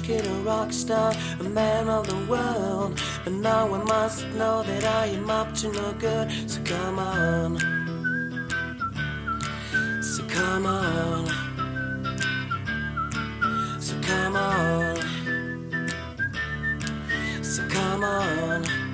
kid, a rock star, a man of the world. But now I must know that I am up to no good. So come on, so come on, so come on, so come on.